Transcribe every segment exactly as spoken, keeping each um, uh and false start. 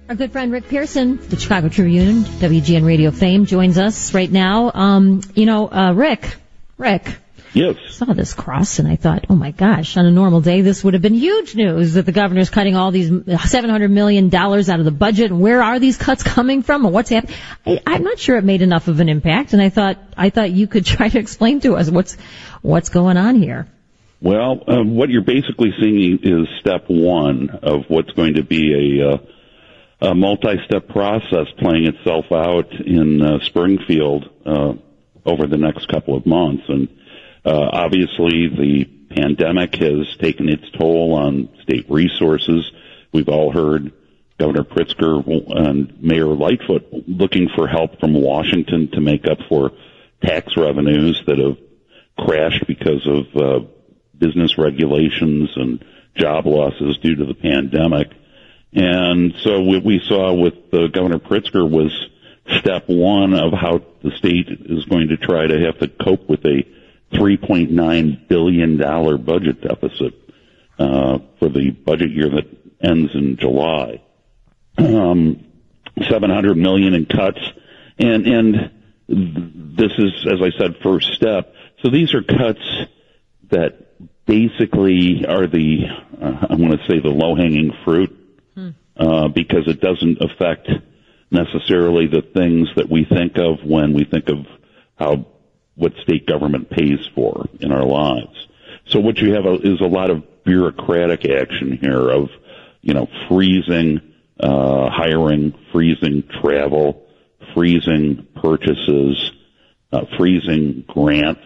Our good friend Rick Pearson, the Chicago Tribune, W G N Radio fame, joins us right now. Um, you know, uh, Rick, Rick. Yes. I saw this cross and I thought, oh my gosh, on a normal day this would have been huge news that the governor's cutting all these seven hundred million dollars out of the budget. And where are these cuts coming from, and what's happening? I, I'm not sure it made enough of an impact, and I thought I thought you could try to explain to us what's what's going on here. Well, um, what you're basically seeing is step one of what's going to be a, uh, a multi-step process playing itself out in uh, Springfield uh, over the next couple of months. And uh, obviously the pandemic has taken its toll on state resources. We've all heard Governor Pritzker and Mayor Lightfoot looking for help from Washington to make up for tax revenues that have crashed because of uh, business regulations and job losses due to the pandemic. And so what we saw with uh, Governor Pritzker was step one of how the state is going to try to have to cope with a three point nine billion dollars budget deficit uh, for the budget year that ends in July. Um, seven hundred million dollars in cuts. And, and this is, as I said, first step. So these are cuts that basically are the, uh, I'm going to say the low-hanging fruit, hmm. uh, because it doesn't affect necessarily the things that we think of when we think of how, what state government pays for in our lives. So what you have is a lot of bureaucratic action here of, you know, freezing, uh, hiring, freezing travel, freezing purchases, uh, freezing grants.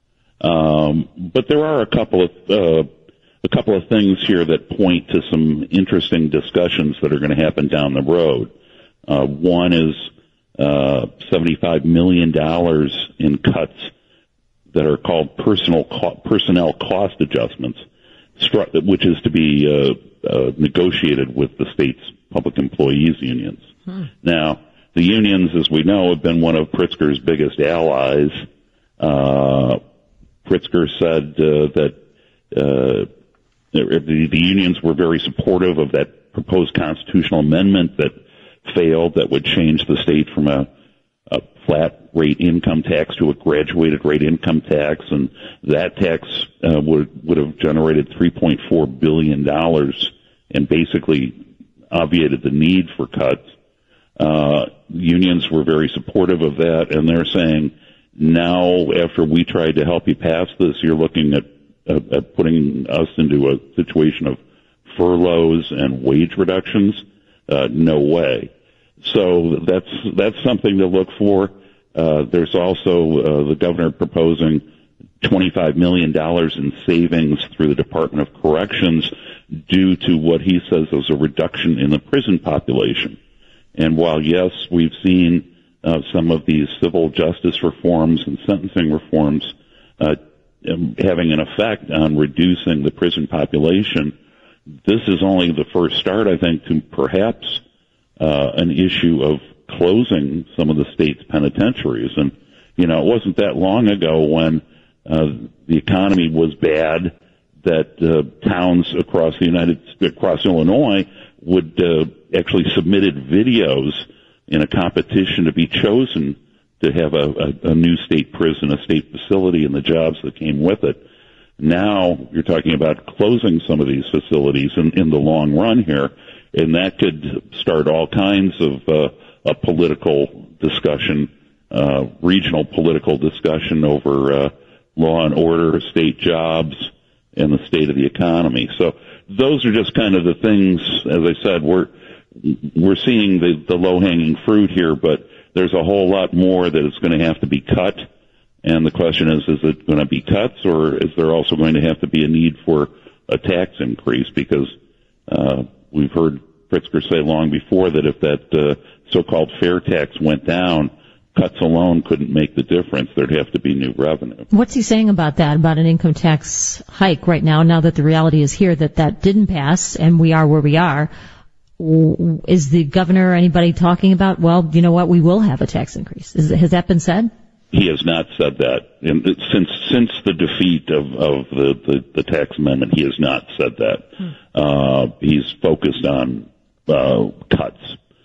Um, but there are a couple of uh, a couple of things here that point to some interesting discussions that are going to happen down the road. Uh, one is uh, seventy-five million dollars in cuts that are called personal co- personnel cost adjustments, which is to be uh, uh, negotiated with the state's public employees unions. Hmm. Now, the unions, as we know, have been one of Pritzker's biggest allies. Uh, Pritzker said uh, that uh, the, the unions were very supportive of that proposed constitutional amendment that failed that would change the state from a, a flat rate income tax to a graduated rate income tax, and that tax uh, would would have generated three point four billion dollars and basically obviated the need for cuts. Uh, unions were very supportive of that, and they're saying, now, after we tried to help you pass this, you're looking at, at, at putting us into a situation of furloughs and wage reductions. Uh, no way. So that's that's something to look for. Uh, there's also uh, the governor proposing twenty-five million dollars in savings through the Department of Corrections due to what he says is a reduction in the prison population. And while, yes, we've seen Uh, some of these civil justice reforms and sentencing reforms uh, having an effect on reducing the prison population, this is only the first start, I think, to perhaps uh, an issue of closing some of the state's penitentiaries. And, you know, it wasn't that long ago when uh, the economy was bad that uh, towns across the United, across Illinois would uh, actually submitted videos in a competition to be chosen to have a, a, a new state prison, a state facility, and the jobs that came with it. Now you're talking about closing some of these facilities in, in the long run here, and that could start all kinds of uh, a political discussion, uh, regional political discussion over uh, law and order, state jobs, and the state of the economy. So those are just kind of the things, as I said, we're We're seeing the, the low-hanging fruit here, but there's a whole lot more that is going to have to be cut. And the question is, is it going to be cuts, or is there also going to have to be a need for a tax increase? Because uh, we've heard Pritzker say long before that if that uh, so-called fair tax went down, cuts alone couldn't make the difference. There'd have to be new revenue. What's he saying about that, about an income tax hike right now, now that the reality is here that that didn't pass and we are where we are? Is the governor or anybody talking about, well, you know what, we will have a tax increase? Is, has that been said? He has not said that. And since since the defeat of, of the, the, the tax amendment, he has not said that. Hmm. Uh, he's focused on uh, cuts.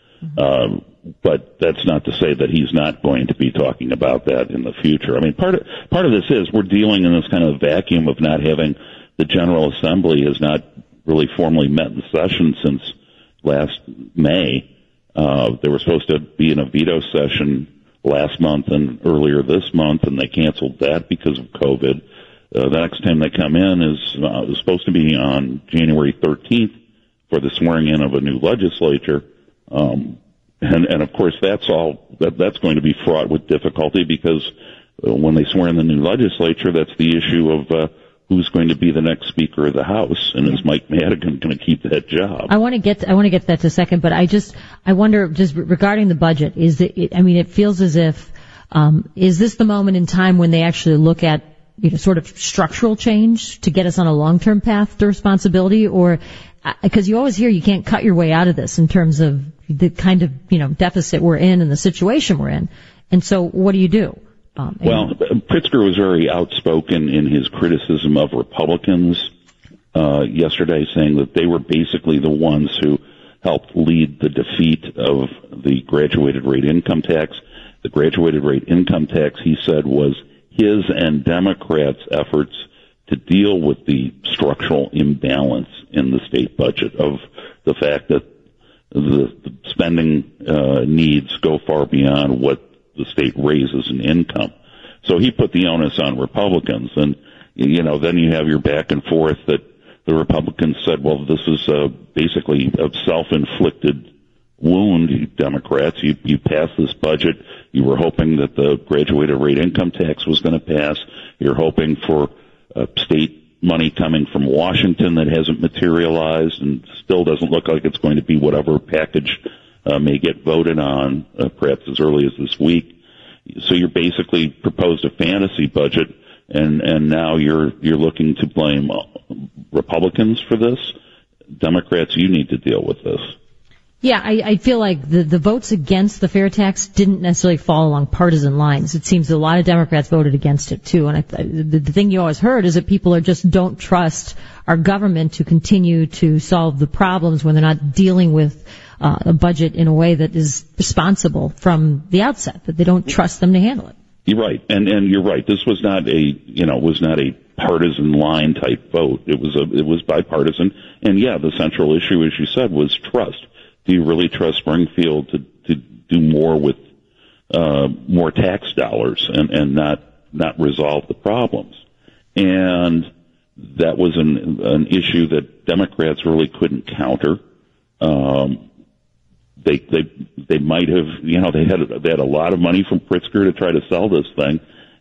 Um, but that's not to say that he's not going to be talking about that in the future. I mean, part of, part of this is we're dealing in this kind of vacuum of not having the General Assembly has not really formally met in session since last May. Uh, they were supposed to be in a veto session last month and earlier this month, and they canceled that because of COVID. Uh, the next time they come in is uh, is supposed to be on January thirteenth for the swearing in of a new legislature. Um, and, and of course, that's all, that, that's going to be fraught with difficulty because uh, when they swear in the new legislature, that's the issue of, uh, who's going to be the next Speaker of the House, and is Mike Madigan going to keep that job? I want to get, to, I want to get to that to a second, but I just, I wonder, just regarding the budget, is it, it I mean, it feels as if, um, is this the moment in time when they actually look at, you know, sort of structural change to get us on a long-term path to responsibility, or, because you always hear you can't cut your way out of this in terms of the kind of, you know, deficit we're in and the situation we're in. And so what do you do? Um, well, Pritzker was very outspoken in his criticism of Republicans uh, yesterday, saying that they were basically the ones who helped lead the defeat of the graduated rate income tax. The graduated rate income tax, he said, was his and Democrats' efforts to deal with the structural imbalance in the state budget of the fact that the, the spending uh, needs go far beyond what the state raises in income. So he put the onus on Republicans, and, you know, then you have your back and forth that the Republicans said, well, this is uh, basically a self-inflicted wound, you Democrats. You, you passed this budget. You were hoping that the graduated rate income tax was going to pass. You're hoping for uh, state money coming from Washington that hasn't materialized and still doesn't look like it's going to be whatever package uh, may get voted on, uh, perhaps as early as this week. So you're basically proposed a fantasy budget, and, and now you're you're looking to blame Republicans for this. Democrats, you need to deal with this. Yeah, I, I feel like the, the votes against the fair tax didn't necessarily fall along partisan lines. It seems a lot of Democrats voted against it too. And I, the, the thing you always heard is that people are just don't trust our government to continue to solve the problems when they're not dealing with uh, a budget in a way that is responsible from the outset. That they don't trust them to handle it. You're right, and and you're right. This was not a you know was not a partisan line type vote. It was a it was bipartisan, and yeah, the central issue, as you said, was trust. Do you really trust Springfield to, to do more with uh, more tax dollars and, and not not resolve the problems? And that was an, an issue that Democrats really couldn't counter. Um, they they they might have you know they had they had a lot of money from Pritzker to try to sell this thing,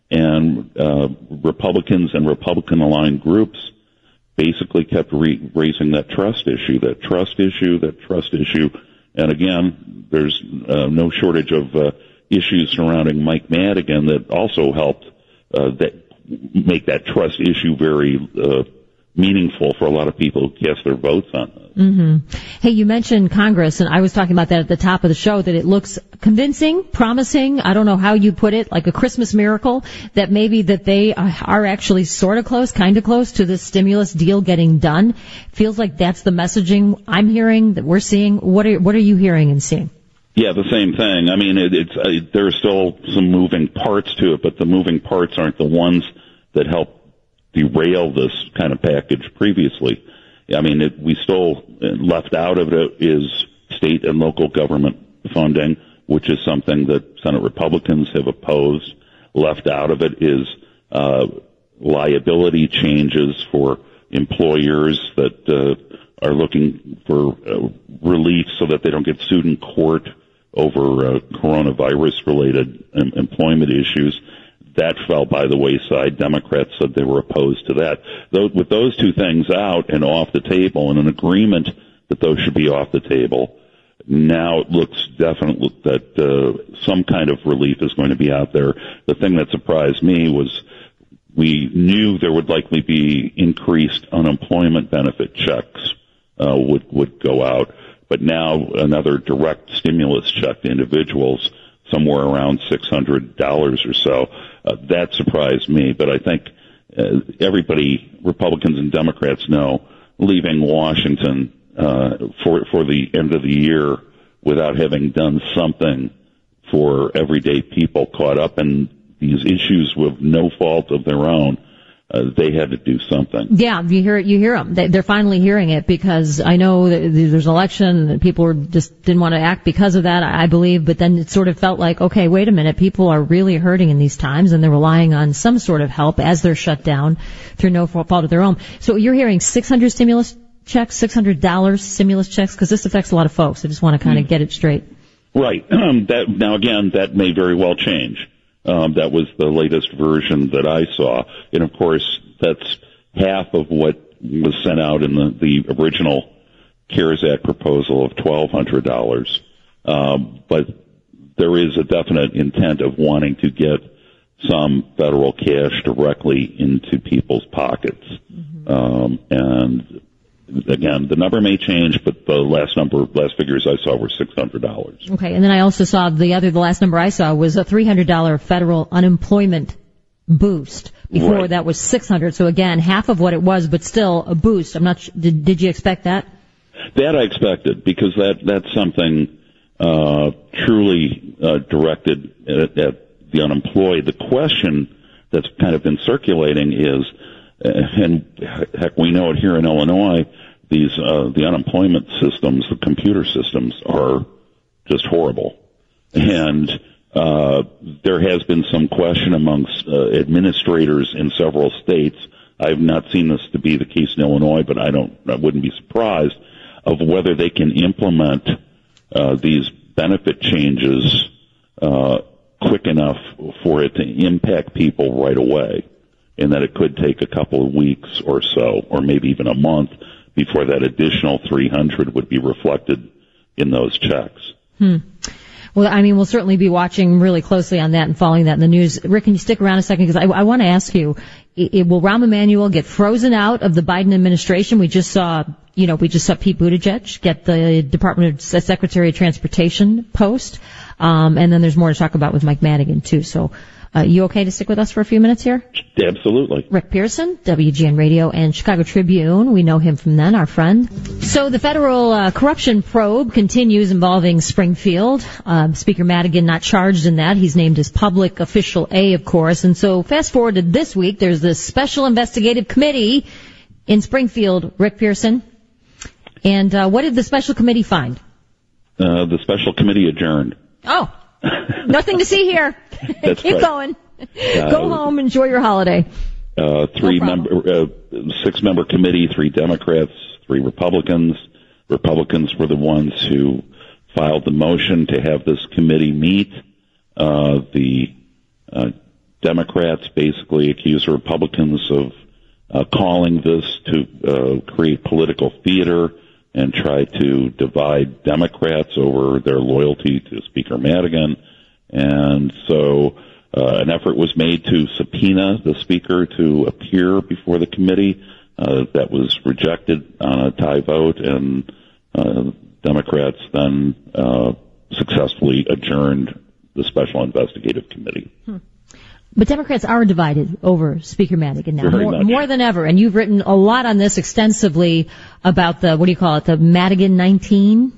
and uh, Republicans and Republican-aligned groups basically kept re- raising that trust issue, that trust issue, that trust issue. And again, there's uh, no shortage of uh, issues surrounding Mike Madigan that also helped uh, that make that trust issue very uh, meaningful for a lot of people who cast their votes on it. Mm-hmm. Hey, you mentioned Congress, and I was talking about that at the top of the show, that it looks convincing, promising, I don't know how you put it, like a Christmas miracle, that maybe that they are actually sort of close, kind of close to this stimulus deal getting done. Feels like that's the messaging I'm hearing, that we're seeing. What are, what are you hearing and seeing? Yeah, the same thing. I mean, it, it's uh, there are still some moving parts to it, but the moving parts aren't the ones that help derail this kind of package previously. I mean, it, we still left out of it is state and local government funding, which is something that Senate Republicans have opposed. Left out of it is uh, liability changes for employers that uh, are looking for uh, relief so that they don't get sued in court over uh, coronavirus-related um, employment issues. That fell by the wayside. Democrats said they were opposed to that. Though, with those two things out and off the table and an agreement that those should be off the table, now it looks definitely that uh, some kind of relief is going to be out there. The thing that surprised me was we knew there would likely be increased unemployment benefit checks uh, would, would go out, but now another direct stimulus check to individuals, somewhere around six hundred dollars or so. Uh, that surprised me, but I think uh, everybody, Republicans and Democrats, know leaving Washington uh, for for the end of the year without having done something for everyday people caught up in these issues with no fault of their own. Uh, they had to do something. Yeah, you hear it, you hear them. They're finally hearing it, because I know that there's an election and people were just didn't want to act because of that, I believe, but then it sort of felt like, okay, wait a minute, people are really hurting in these times and they're relying on some sort of help as they're shut down through no fault of their own. So you're hearing six hundred stimulus checks, six hundred dollars stimulus checks, because this affects a lot of folks. I just want to kind of mm. get it straight. Right. Um, that, now again, that may very well change. Um, that was the latest version that I saw. And of course, that's half of what was sent out in the, the original CARES Act proposal of twelve hundred dollars. Um, but there is a definite intent of wanting to get some federal cash directly into people's pockets. Mm-hmm. Um, and again, the number may change, but the last number, last figures I saw were six hundred dollars. Okay, and then I also saw the other, the last number I saw was a three hundred dollars federal unemployment boost. Before right. That was six hundred dollars. So again, half of what it was, but still a boost. I'm not sure, did, did you expect that? That I expected, because that, that's something, uh, truly, uh, directed at, at the unemployed. The question that's kind of been circulating is, and heck, we know it here in Illinois, these, uh, the unemployment systems, the computer systems are just horrible. And, uh, there has been some question amongst, uh, administrators in several states. I've not seen this to be the case in Illinois, but I don't, I wouldn't be surprised of whether they can implement, uh, these benefit changes, uh, quick enough for it to impact people right away. And that it could take a couple of weeks or so, or maybe even a month, before that additional three hundred would be reflected in those checks. Hmm. Well, I mean, we'll certainly be watching really closely on that and following that in the news. Rick, can you stick around a second? Because I, I want to ask you, it, it, will Rahm Emanuel get frozen out of the Biden administration? We just saw, you know, we just saw Pete Buttigieg get the Department of Secretary of Transportation post. Um, and then there's more to talk about with Mike Madigan, too. So, Uh, you okay to stick with us for a few minutes here? Absolutely. Rick Pearson, W G N Radio and Chicago Tribune. We know him from then, our friend. So the federal uh, corruption probe continues involving Springfield. Uh, Speaker Madigan not charged in that. He's named as public official A, of course. And so fast forward to this week, there's this special investigative committee in Springfield, Rick Pearson. And uh, what did the special committee find? Uh, the special committee adjourned. Oh. Nothing to see here. That's Keep right. going. Uh, Go home, enjoy your holiday. Uh, three no member, uh, six member committee, three Democrats, three Republicans. Republicans were the ones who filed the motion to have this committee meet. Uh, the, uh, Democrats basically accuse the Republicans of, uh, calling this to, uh, create political theater and try to divide Democrats over their loyalty to Speaker Madigan. And so uh, an effort was made to subpoena the Speaker to appear before the committee. Uh, that was rejected on a tie vote, and uh, Democrats then uh, successfully adjourned the Special Investigative Committee. Hmm. But Democrats are divided over Speaker Madigan now, Very more, much. more than ever. And you've written a lot on this extensively about the, what do you call it, the Madigan nineteen?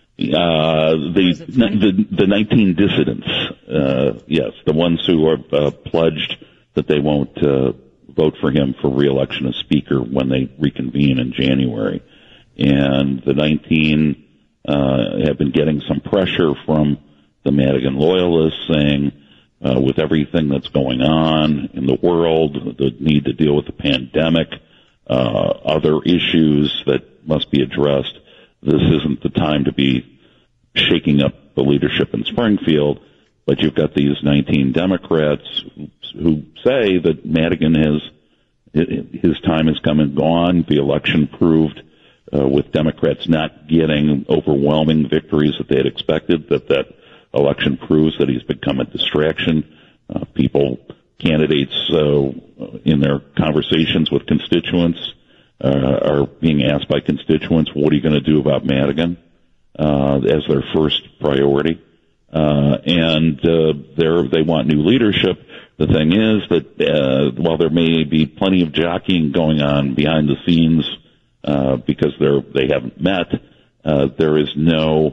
Uh, the, the, the nineteen dissidents, uh, yes, the ones who are, uh, pledged that they won't, uh, vote for him for re-election as Speaker when they reconvene in January. And the nineteen, uh, have been getting some pressure from the Madigan loyalists saying, Uh, with everything that's going on in the world, the need to deal with the pandemic, uh, other issues that must be addressed, this isn't the time to be shaking up the leadership in Springfield. But you've got these nineteen Democrats who say that Madigan has, his time has come and gone. The election proved, uh, with Democrats not getting overwhelming victories that they had expected, that that election proves that he's become a distraction. Uh, people, candidates, uh, in their conversations with constituents, uh, are being asked by constituents, what are you going to do about Madigan, uh, as their first priority. Uh, and, uh, they're, they want new leadership. The thing is that, uh, while there may be plenty of jockeying going on behind the scenes, uh, because they're, they haven't met, uh, there is no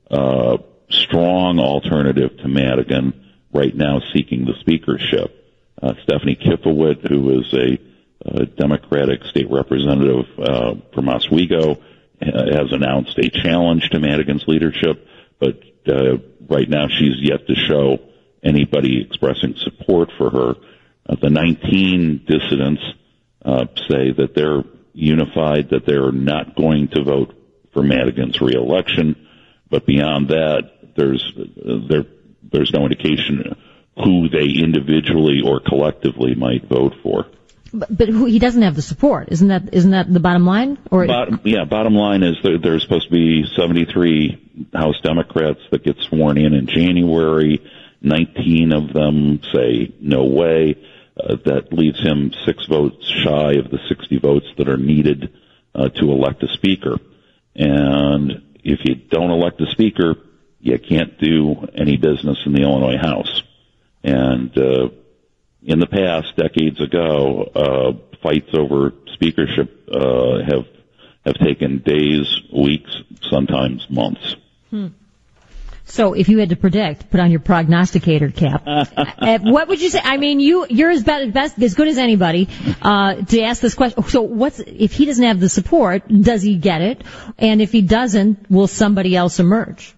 uh, strong alternative to Madigan right now seeking the speakership. Uh, Stephanie Kifowit, who is a, a Democratic state representative uh, from Oswego, has announced a challenge to Madigan's leadership, but uh, right now she's yet to show anybody expressing support for her. Uh, the nineteen dissidents uh, say that they're unified, that they're not going to vote for Madigan's reelection, but beyond that, there's uh, there there's no indication who they individually or collectively might vote for. But, but who, he doesn't have the support, isn't that isn't that the bottom line? Or bottom, yeah, bottom line is there, there's supposed to be seventy-three House Democrats that get sworn in in January. nineteen of them say no way. Uh, that leaves him six votes shy of the sixty votes that are needed uh, to elect a speaker. And if you don't elect a speaker, you can't do any business in the Illinois House. And uh, in the past, decades ago, uh, fights over speakership uh, have have taken days, weeks, sometimes months. Hmm. So, if you had to predict, put on your prognosticator cap, uh, what would you say? I mean, you you're as best, best as good as anybody uh, to ask this question. So, what's if he doesn't have the support? Does he get it? And if he doesn't, will somebody else emerge?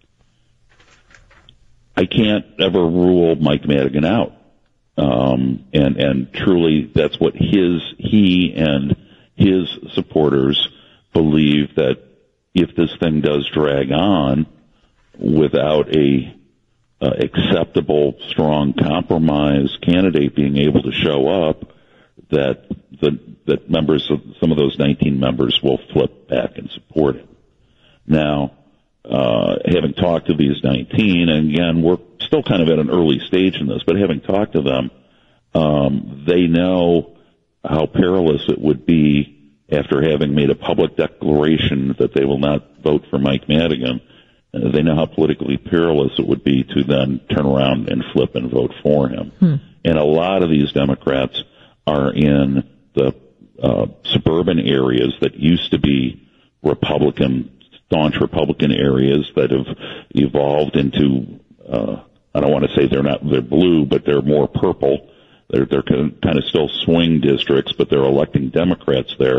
I can't ever rule Mike Madigan out. Um, and, and truly that's what his, he and his supporters believe, that if this thing does drag on without a, uh, acceptable, strong compromise candidate being able to show up, that the, that members of, some of those nineteen members will flip back and support it. Now, Uh, having talked to these nineteen, and again, we're still kind of at an early stage in this, but having talked to them, um, they know how perilous it would be after having made a public declaration that they will not vote for Mike Madigan. Uh, they know how politically perilous it would be to then turn around and flip and vote for him. Hmm. And a lot of these Democrats are in the uh, suburban areas that used to be Republican, staunch Republican areas that have evolved into, uh, I don't want to say they're not, they're blue, but they're more purple. They're, they're kind of still swing districts, but they're electing Democrats there.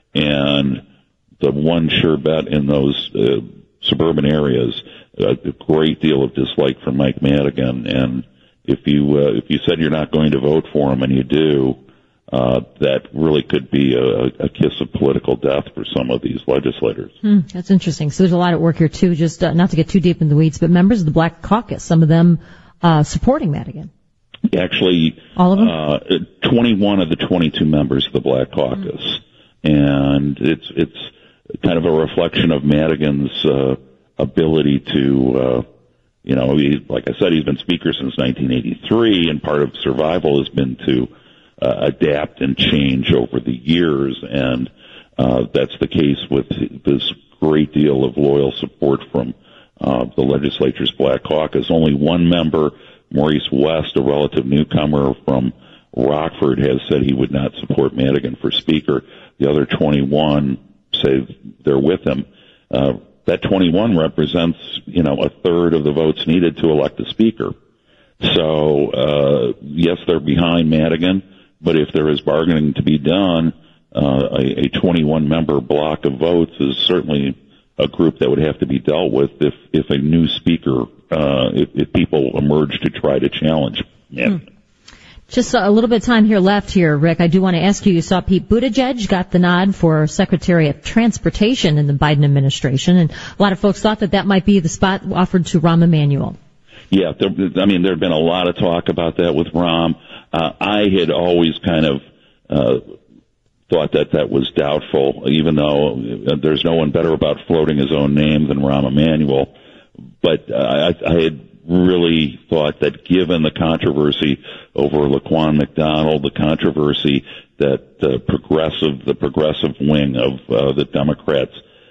And the one sure bet in those uh, suburban areas, uh, a great deal of dislike for Mike Madigan. And if you, uh, if you said you're not going to vote for him and you do, Uh, that really could be a, a kiss of political death for some of these legislators. Hmm, that's interesting. So there's a lot at work here too. Just uh, not to get too deep in the weeds, but members of the Black Caucus, some of them uh, supporting Madigan. Actually, all of them. Uh, twenty-one of the twenty-two members of the Black Caucus, hmm. and it's it's kind of a reflection of Madigan's uh, ability to, uh, you know, he, like I said, he's been speaker since nineteen eighty-three, and part of survival has been to Uh, adapt and change over the years, and uh, that's the case with this great deal of loyal support from uh, the legislature's Black Caucus. Only one member, Maurice West, a relative newcomer from Rockford, has said he would not support Madigan for Speaker. The other twenty-one say they're with him. Uh, that twenty-one represents, you know, a third of the votes needed to elect a Speaker. So, uh, yes, they're behind Madigan. But if there is bargaining to be done, uh, a, a twenty-one member block of votes is certainly a group that would have to be dealt with if, if a new speaker, uh, if, if people emerge to try to challenge him. Hmm. Just a little bit of time here left here, Rick. I do want to ask you, you saw Pete Buttigieg got the nod for Secretary of Transportation in the Biden administration, and a lot of folks thought that that might be the spot offered to Rahm Emanuel. Yeah, there, I mean, there had been a lot of talk about that with Rahm. Uh, I had always kind of uh, thought that that was doubtful, even though there's no one better about floating his own name than Rahm Emanuel. But uh, I, I had really thought that given the controversy over Laquan McDonald, the controversy that uh, progressive, the progressive wing of uh, the Democrats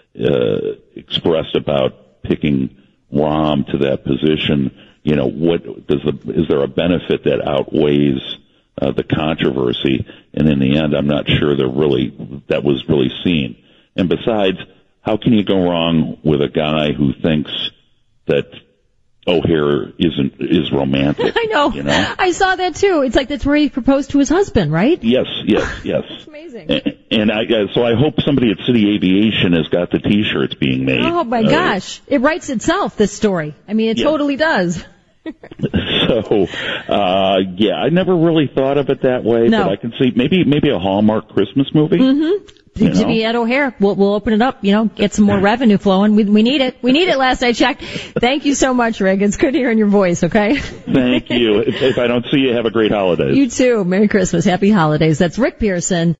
uh, expressed about picking Rahm to that position, you know, what does the, is there a benefit that outweighs uh, the controversy? And in the end, I'm not sure that really, that was really seen. And besides, how can you go wrong with a guy who thinks that O'Hare isn't is romantic. I know. You know. I saw that too. It's like that's where he proposed to his husband, right? Yes, yes, yes. That's amazing. And, and I uh, so I hope somebody at City Aviation has got the T-shirts being made. Oh my uh, gosh, it writes itself. This story. I mean, it yeah. totally does. So, uh, yeah, I never really thought of it that way, no. but I can see maybe maybe a Hallmark Christmas movie. Mm-hmm. You to know? be at O'Hare, we'll, we'll open it up, you know, get some more revenue flowing. We, we need it. We need it last I checked. Thank you so much, Rick. It's good hearing your voice, okay? Thank you. If, if I don't see you, have a great holidays. You too. Merry Christmas. Happy holidays. That's Rick Pearson.